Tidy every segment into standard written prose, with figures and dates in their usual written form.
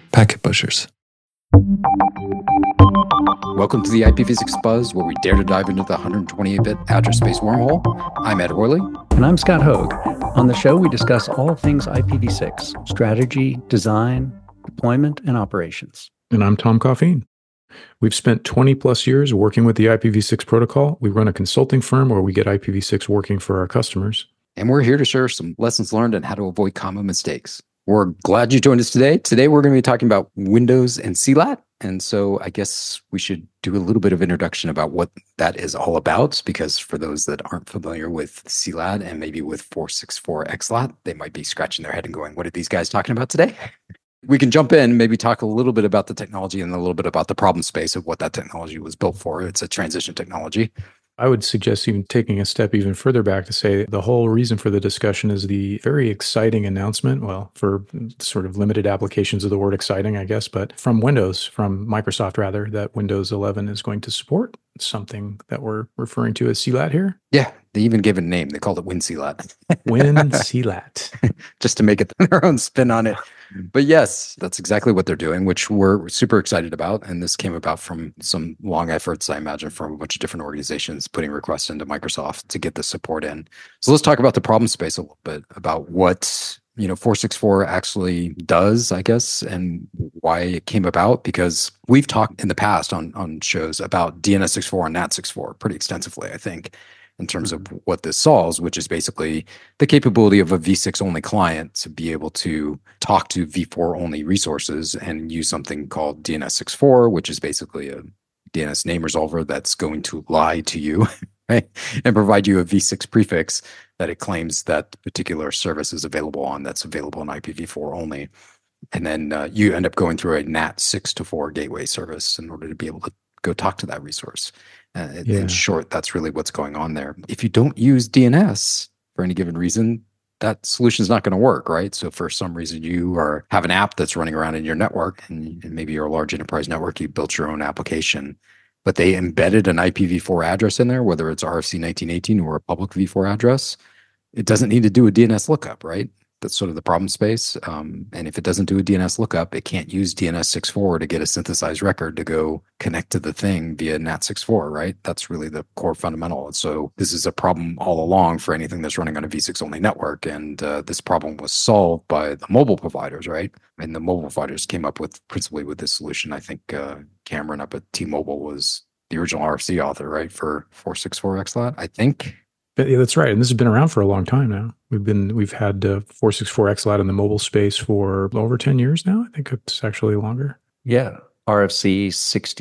packet pushers. Welcome to the IPv6 Buzz, where we dare to dive into the 128-bit address space wormhole. I'm Ed Horley. And I'm Scott Hogue. On the show, we discuss all things IPv6, strategy, design, deployment, and operations. And I'm Tom Coffeen. We've spent 20 plus years working with the IPv6 protocol. We run a consulting firm where we get IPv6 working for our customers. And we're here to share some lessons learned and how to avoid common mistakes. We're glad you joined us today. Today, we're going to be talking about Windows and CLAT. And so I guess we should do a little bit of introduction about what that is all about, because for those that aren't familiar with CLAT and maybe with 464 XLAT, they might be scratching their head and going, what are these guys talking about today? We can jump in, maybe talk a little bit about the technology and a little bit about the problem space of what that technology was built for. It's a transition technology. I would suggest even taking a step even further back to say the whole reason for the discussion is the very exciting announcement, well, for sort of limited applications of the word exciting, I guess, but from Microsoft rather, that Windows 11 is going to support something that we're referring to as CLAT here. Yeah, they even gave it a name. They called it WinCLAT. WinCLAT. Just to make it their own spin on it. But yes, that's exactly what they're doing, which we're super excited about. And this came about from some long efforts, I imagine, from a bunch of different organizations putting requests into Microsoft to get the support in. So let's talk about the problem space a little bit, about what 464 actually does, I guess, and why it came about, because we've talked in the past on shows about DNS64 and NAT64 pretty extensively, I think, in terms of what this solves, which is basically the capability of a v6 only client to be able to talk to v4 only resources and use something called DNS64, which is basically a DNS name resolver that's going to lie to you, right? And provide you a v6 prefix that it claims that particular service is available on, that's available on IPv4 only. And then you end up going through a NAT 6 to 4 gateway service in order to be able to go talk to that resource. In short, that's really what's going on there. If you don't use DNS for any given reason, that solution is not going to work, right? So for some reason, you have an app that's running around in your network, and maybe you're a large enterprise network, you built your own application, but they embedded an IPv4 address in there, whether it's RFC 1918 or a public v4 address. It doesn't need to do a DNS lookup, right? That's sort of the problem space. And if it doesn't do a DNS lookup, it can't use DNS64 to get a synthesized record to go connect to the thing via NAT64, right? That's really the core fundamental. And so this is a problem all along for anything that's running on a v6 only network. And this problem was solved by the mobile providers, right? And the mobile providers came up principally with this solution. I think Cameron up at T-Mobile was the original RFC author, right? For 464 XLAT, I think. Yeah, that's right. And this has been around for a long time now. We've had 464 XLAT in the mobile space for over 10 years now. I think it's actually longer. Yeah. RFC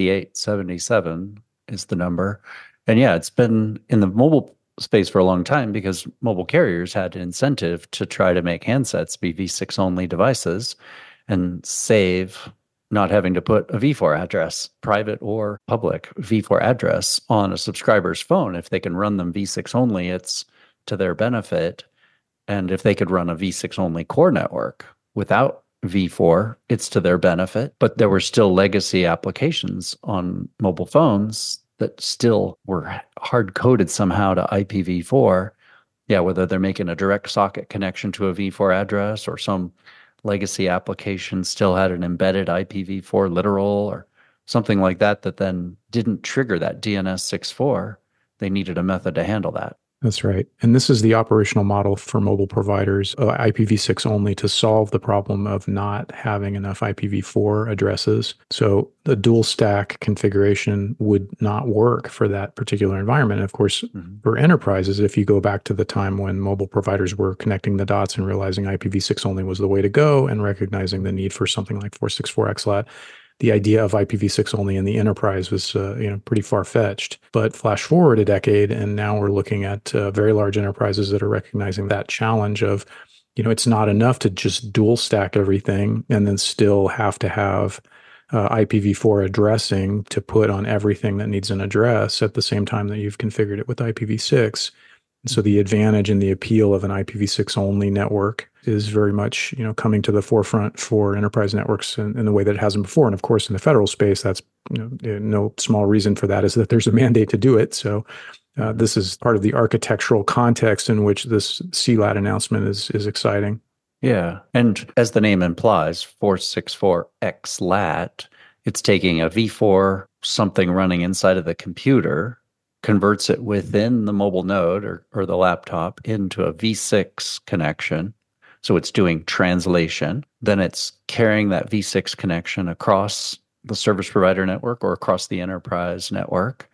6877 is the number. And yeah, it's been in the mobile space for a long time because mobile carriers had an incentive to try to make handsets be v6 only devices and save not having to put a v4 address, private or public v4 address on a subscriber's phone. If they can run them v6 only, it's to their benefit. And if they could run a v6 only core network without v4, it's to their benefit. But there were still legacy applications on mobile phones that still were hard-coded somehow to IPv4. Yeah, whether they're making a direct socket connection to a v4 address or some legacy application still had an embedded IPv4 literal or something like that then didn't trigger that DNS64. They needed a method to handle that. That's right. And this is the operational model for mobile providers, IPv6 only, to solve the problem of not having enough IPv4 addresses. So the dual stack configuration would not work for that particular environment. Of course, for enterprises, if you go back to the time when mobile providers were connecting the dots and realizing IPv6 only was the way to go and recognizing the need for something like 464 XLAT, the idea of IPv6 only in the enterprise was pretty far-fetched. But flash forward a decade, and now we're looking at very large enterprises that are recognizing that challenge of, it's not enough to just dual stack everything and then still have to have IPv4 addressing to put on everything that needs an address at the same time that you've configured it with IPv6. So the advantage and the appeal of an IPv6 only network is very much, coming to the forefront for enterprise networks in the way that it hasn't before. And of course, in the federal space, that's no small reason for that is that there's a mandate to do it. So this is part of the architectural context in which this CLAT announcement is exciting. Yeah. And as the name implies, 464X lat, it's taking a V4, something running inside of the computer, converts it within the mobile node or the laptop into a V6 connection. So it's doing translation. Then it's carrying that V6 connection across the service provider network or across the enterprise network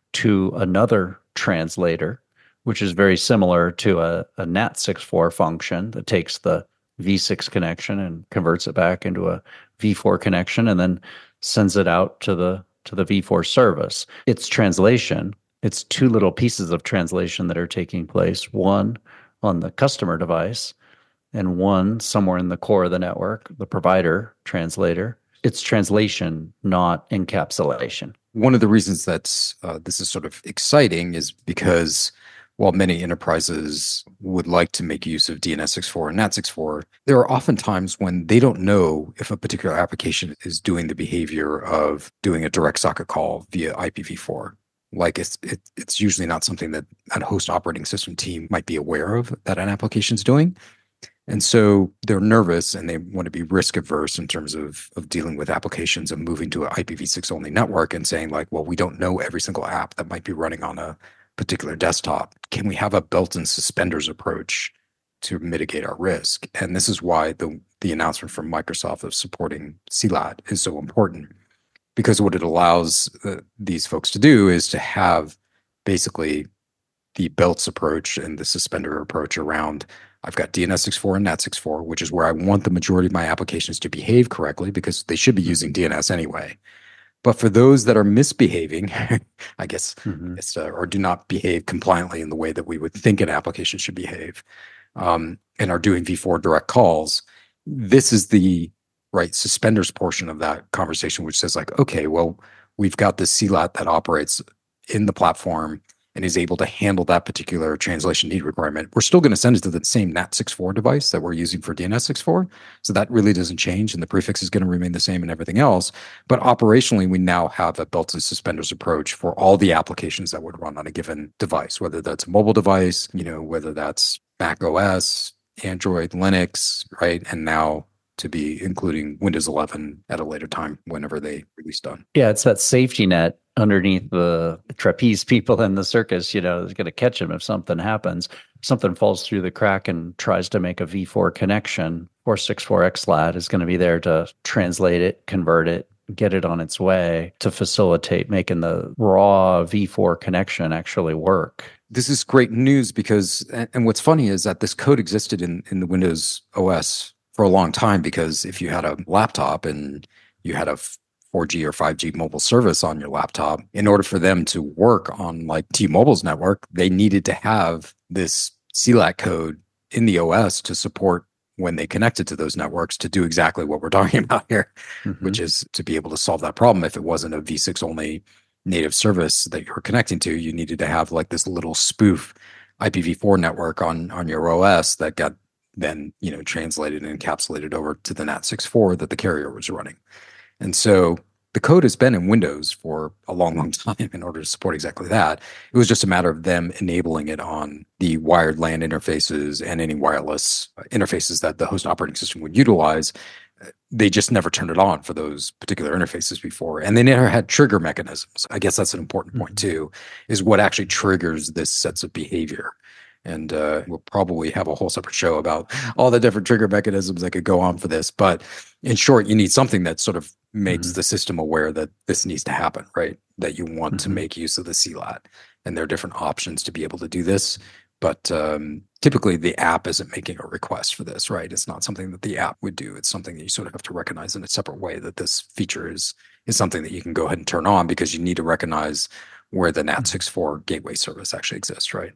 to another translator, which is very similar to a NAT64 function that takes the V6 connection and converts it back into a V4 connection and then sends it out to the V4 service. It's translation. It's two little pieces of translation that are taking place, one on the customer device and one somewhere in the core of the network, the provider translator. It's translation, not encapsulation. One of the reasons that this is sort of exciting is because while many enterprises would like to make use of DNS64 and NAT64, there are often times when they don't know if a particular application is doing the behavior of doing a direct socket call via IPv4. Like it's usually not something that a host operating system team might be aware of that an application is doing. And so they're nervous and they want to be risk averse in terms of dealing with applications and moving to an IPv6 only network and saying like, well, we don't know every single app that might be running on a particular desktop. Can we have a belt-in suspenders approach to mitigate our risk? And this is why the announcement from Microsoft of supporting CLAT is so important, because what it allows these folks to do is to have basically the belts approach and the suspender approach around I've got DNS64 and NAT64, which is where I want the majority of my applications to behave correctly because they should be using DNS anyway. But for those that are misbehaving, I guess, or do not behave compliantly in the way that we would think an application should behave, and are doing V4 direct calls, this is the right suspenders portion of that conversation, which says like, okay, well, we've got this CLAT that operates in the platform and is able to handle that particular translation need requirement. We're still going to send it to the same NAT64 device that we're using for DNS64. So that really doesn't change. And the prefix is going to remain the same and everything else. But operationally, we now have a belts suspenders approach for all the applications that would run on a given device, whether that's a mobile device, whether that's Mac OS, Android, Linux, right? And now to be including Windows 11 at a later time, whenever they release done. Yeah, it's that safety net underneath the trapeze people in the circus, is going to catch them if something happens. If something falls through the crack and tries to make a V4 connection, 464XLAT is going to be there to translate it, convert it, get it on its way to facilitate making the raw V4 connection actually work. This is great news because, and what's funny is that this code existed in the Windows OS for a long time, because if you had a laptop and you had a 4G or 5G mobile service on your laptop, in order for them to work on like T-Mobile's network, they needed to have this CLAT code in the OS to support when they connected to those networks to do exactly what we're talking about here, which is to be able to solve that problem. If it wasn't a V6 only native service that you were connecting to, you needed to have like this little spoof IPv4 network on your OS that got then translated and encapsulated over to the NAT64 that the carrier was running. And so the code has been in Windows for a long, long time in order to support exactly that. It was just a matter of them enabling it on the wired LAN interfaces and any wireless interfaces that the host operating system would utilize. They just never turned it on for those particular interfaces before. And they never had trigger mechanisms. I guess that's an important point too, is what actually triggers this sets of behavior. And we'll probably have a whole separate show about all the different trigger mechanisms that could go on for this. But in short, you need something that sort of makes the system aware that this needs to happen, right? That you want to make use of the CLAT. And there are different options to be able to do this. But typically, the app isn't making a request for this, right? It's not something that the app would do. It's something that you sort of have to recognize in a separate way, that this feature is something that you can go ahead and turn on, because you need to recognize where the NAT64 gateway service actually exists, right?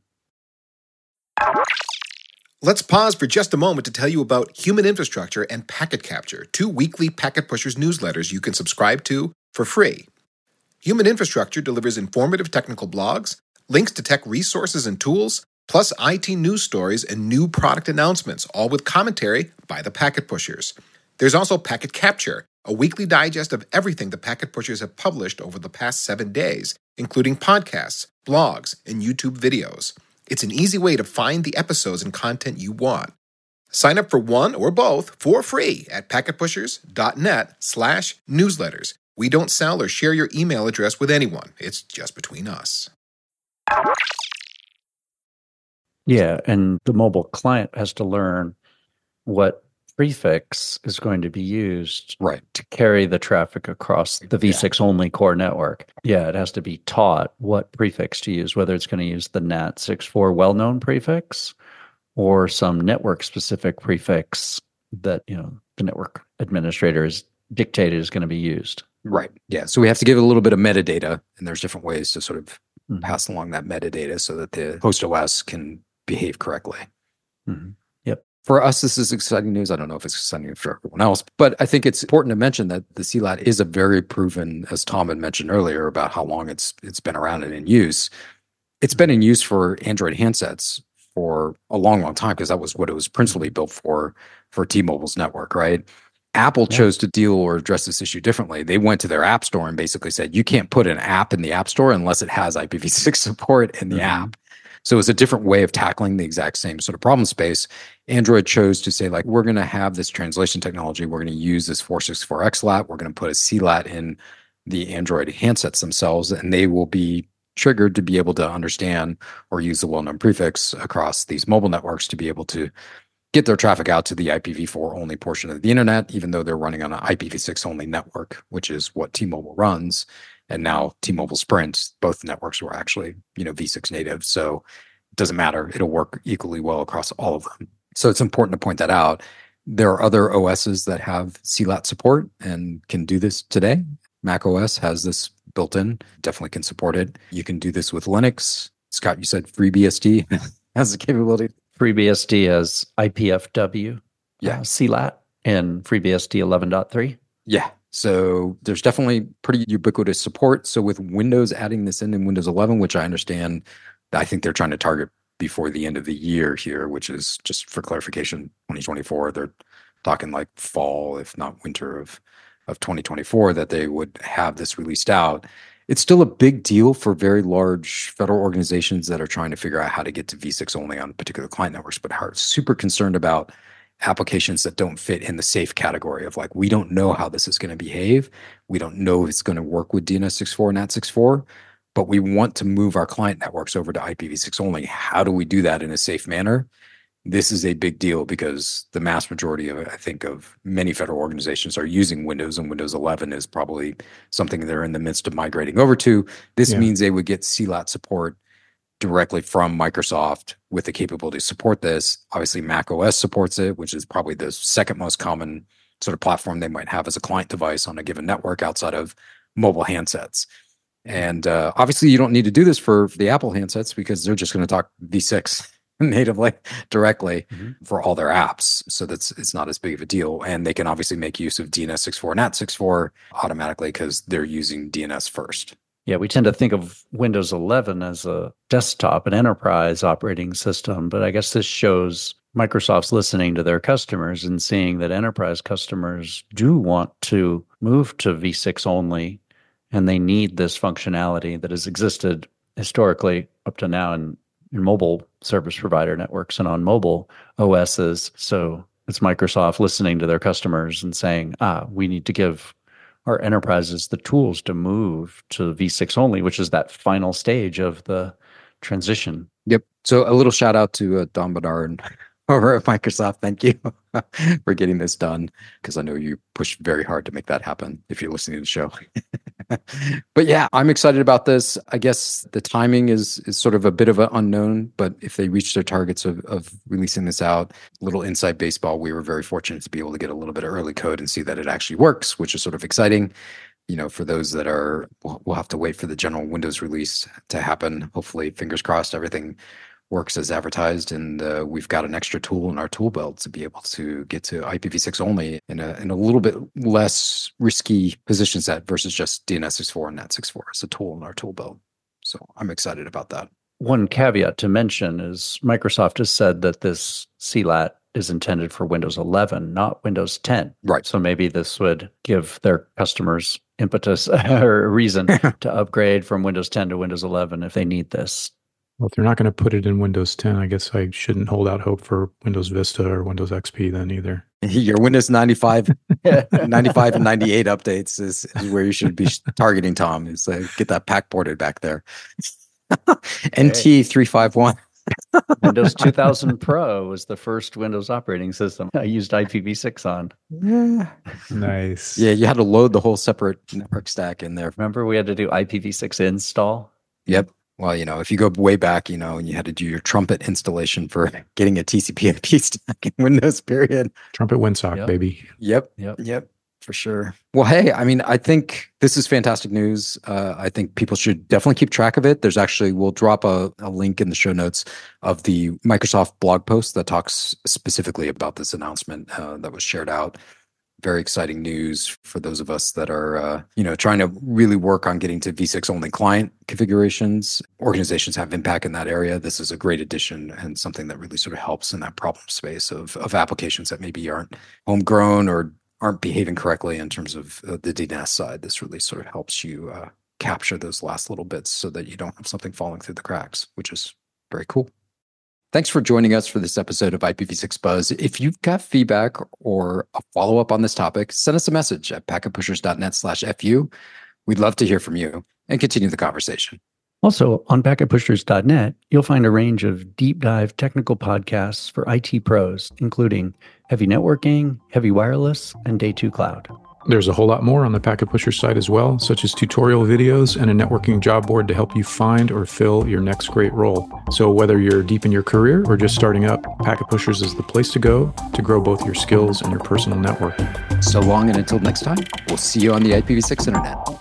Let's pause for just a moment to tell you about Human Infrastructure and Packet Capture, two weekly Packet Pushers newsletters you can subscribe to for free. Human Infrastructure delivers informative technical blogs, links to tech resources and tools, plus IT news stories and new product announcements, all with commentary by the Packet Pushers. There's also Packet Capture, a weekly digest of everything the Packet Pushers have published over the past 7 days, including podcasts, blogs, and YouTube videos. It's an easy way to find the episodes and content you want. Sign up for one or both for free at packetpushers.net/newsletters. We don't sell or share your email address with anyone. It's just between us. Yeah, and the mobile client has to learn what prefix is going to be used Right. to carry the traffic across the V6 only core network. Yeah, it has to be taught what prefix to use, whether it's going to use the NAT64 well-known prefix or some network-specific prefix that, the network administrator has dictated is going to be used. Right. Yeah. So we have to give a little bit of metadata, and there's different ways to sort of pass along that metadata so that the host OS can behave correctly. Mm-hmm. Yep. For us, this is exciting news. I don't know if it's exciting for everyone else, but I think it's important to mention that the CLAT is a very proven, as Tom had mentioned earlier, about how long it's been around and in use. It's been in use for Android handsets for a long, long time, because that was what it was principally built for T-Mobile's network, right? Apple chose to deal or address this issue differently. They went to their app store and basically said, you can't put an app in the app store unless it has IPv6 support in the app. So it's a different way of tackling the exact same sort of problem space. Android chose to say, like, we're going to have this translation technology. We're going to use this 464X lat. We're going to put a CLAT in the Android handsets themselves, and they will be triggered to be able to understand or use the well-known prefix across these mobile networks to be able to get their traffic out to the IPv4 only portion of the internet, even though they're running on an IPv6 only network, which is what T-Mobile runs. And now T-Mobile Sprint, both networks were actually, V6 native. So it doesn't matter. It'll work equally well across all of them. So it's important to point that out. There are other OSs that have CLAT support and can do this today. Mac OS has this built in, definitely can support it. You can do this with Linux. Scott, you said FreeBSD has the capability. FreeBSD has IPFW CLAT and FreeBSD 11.3. Yeah. So there's definitely pretty ubiquitous support. So with Windows adding this in Windows 11, which I understand, I think they're trying to target before the end of the year here, which is, just for clarification, 2024. They're talking like fall, if not winter of 2024, that they would have this released out. It's still a big deal for very large federal organizations that are trying to figure out how to get to V6 only on particular client networks, but are super concerned about applications that don't fit in the safe category of, like, we don't know how this is going to behave. We don't know if it's going to work with DNS64 and NAT64, but we want to move our client networks over to IPv6 only. How do we do that in a safe manner? This is a big deal because the mass majority of, I think, of many federal organizations are using Windows, and Windows 11 is probably something they're in the midst of migrating over to. This means they would get CLAT support directly from Microsoft with the capability to support this. Obviously, Mac OS supports it, which is probably the second most common sort of platform they might have as a client device on a given network outside of mobile handsets. And obviously, you don't need to do this for the Apple handsets because they're just going to talk V6 natively directly for all their apps. So it's not as big of a deal. And they can obviously make use of DNS64, NAT64 automatically because they're using DNS first. Yeah, we tend to think of Windows 11 as a desktop, an enterprise operating system, but I guess this shows Microsoft's listening to their customers and seeing that enterprise customers do want to move to V6 only, and they need this functionality that has existed historically up to now in mobile service provider networks and on mobile OSs. So it's Microsoft listening to their customers and saying, we need to give our enterprises the tools to move to V6 only, which is that final stage of the transition. Yep. So a little shout out to Don Bernard over at Microsoft. Thank you for getting this done, because I know you pushed very hard to make that happen if you're listening to the show. But yeah, I'm excited about this. I guess the timing is sort of a bit of an unknown, but if they reach their targets of releasing this out, little inside baseball, we were very fortunate to be able to get a little bit of early code and see that it actually works, which is sort of exciting. For those that are, we'll have to wait for the general Windows release to happen. Hopefully, fingers crossed, everything works as advertised, and we've got an extra tool in our tool belt to be able to get to IPv6 only in a little bit less risky position set versus just DNS64 and NAT64 as a tool in our tool belt. So I'm excited about that. One caveat to mention is Microsoft has said that this CLAT is intended for Windows 11, not Windows 10. Right. So maybe this would give their customers impetus or a reason to upgrade from Windows 10 to Windows 11 if they need this. Well, if they're not going to put it in Windows 10, I guess I shouldn't hold out hope for Windows Vista or Windows XP then either. Your Windows 95, 95 and 98 updates is where you should be targeting, Tom. Is get that pack ported back there. NT 351. Windows 2000 Pro was the first Windows operating system I used IPv6 on. Yeah. Nice. Yeah, you had to load the whole separate network stack in there. Remember we had to do IPv6 install? Yep. Well, if you go way back, and you had to do your Trumpet installation for getting a TCP/IP stack in Windows, period. Trumpet WinSock, baby. Yep. For sure. Well, hey, I think this is fantastic news. I think people should definitely keep track of it. There's actually, we'll drop a link in the show notes of the Microsoft blog post that talks specifically about this announcement that was shared out. Very exciting news for those of us that are, trying to really work on getting to v6 only client configurations. Organizations have impact in that area. This is a great addition and something that really sort of helps in that problem space of applications that maybe aren't homegrown or aren't behaving correctly in terms of the DNS side. This really sort of helps you capture those last little bits so that you don't have something falling through the cracks, which is very cool. Thanks for joining us for this episode of IPv6 Buzz. If you've got feedback or a follow-up on this topic, send us a message at packetpushers.net/FU. We'd love to hear from you and continue the conversation. Also, on packetpushers.net, you'll find a range of deep dive technical podcasts for IT pros, including heavy networking, heavy wireless, and Day 2 cloud. There's a whole lot more on the Packet Pushers site as well, such as tutorial videos and a networking job board to help you find or fill your next great role. So whether you're deep in your career or just starting up, Packet Pushers is the place to go to grow both your skills and your personal network. So long and until next time, we'll see you on the IPv6 internet.